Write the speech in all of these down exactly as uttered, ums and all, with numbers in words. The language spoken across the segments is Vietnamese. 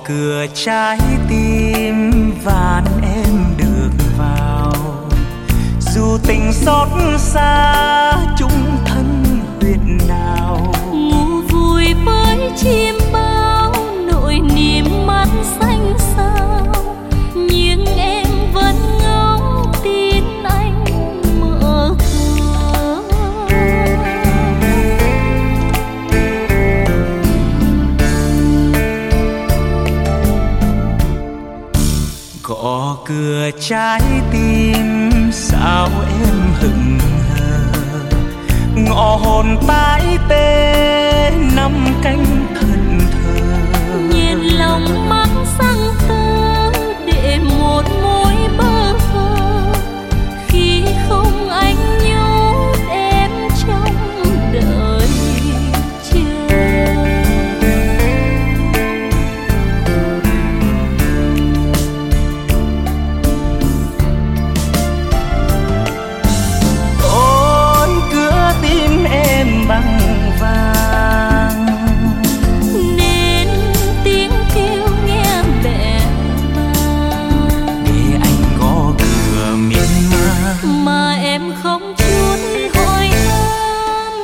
cửa trái tim van em được vào, dù tình xót xa chung thân huyệt nào. Ngủ vui với chim bao nỗi niềm mắt xanh sao, nhưng em vẫn ngóng tin anh mở cửa. Gõ cửa trái tim sao em hững hờ, ngọ hồn tái tê năm cánh thần thờ. Nhìn lòng mắt sang tơ để một mối bơ vơ, khi không anh nhốt em trong đời chờ. Ôi cửa tim em bằng vàng, Nên tiếng kêu nghe bẽ bàng, để anh gõ cửa miên man mà em không chút hỏi han.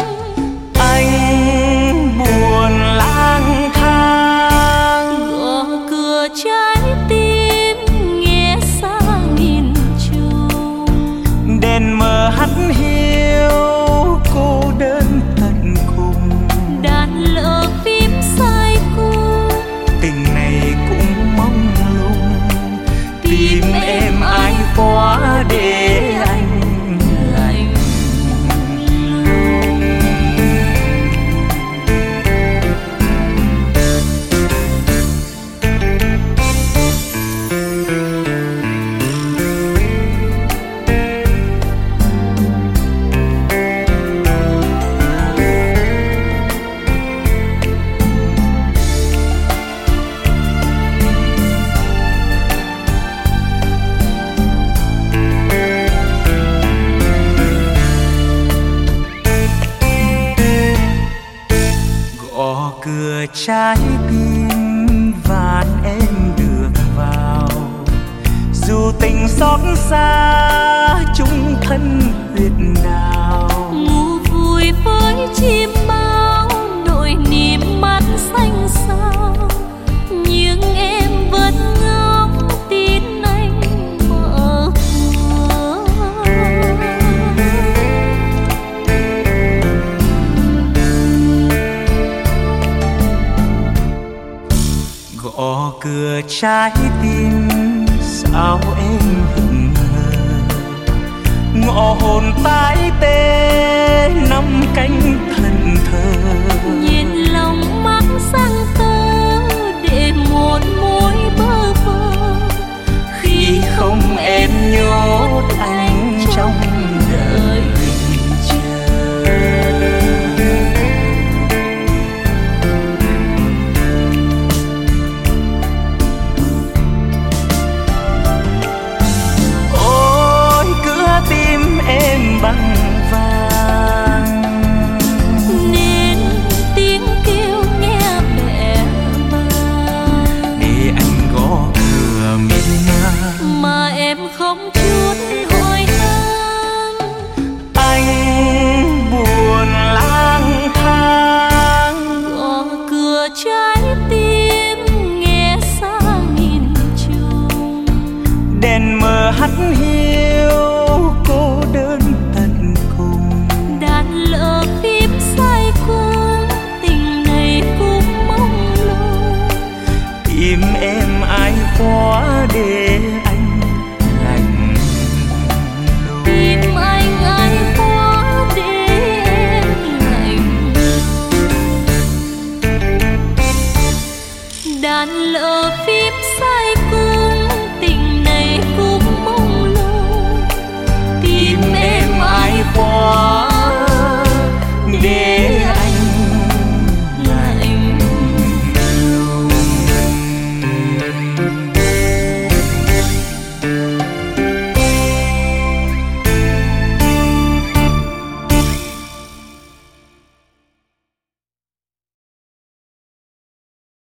anh buồn lang thang. Gõ cửa trái tim nghe xa nghìn trùng, Đèn mờ hắt hiu cô đơn tận cùng, đàn lỡ phím sai cung. tình này cũng mong lung, tìm em ai quá để anh lạnh lùng. Gõ cửa trái tim van em được vào, dù tình xót xa chung thân huyệt nào. Ngủ vui với chim bao nỗi niềm mắt xanh sao, nhưng em vẫn ngóng tin anh mở cửa. Gõ cửa trái tim sao em hững hờ, ngọ hồn tái tê năm cánh thần thờ. Nhìn lòng mắt sang tơ để một mối bơ vơ, Khi không em nhốt anh trong đời chờ. Ôi cửa tim em bằng vàng, nên tiếng kêu nghe bẽ bàng, để anh gõ cửa miên man mà em không chút hỏi han. anh buồn lang thang. Gõ cửa trái tim nghe xa nghìn trùng, Đèn mờ hắt hiu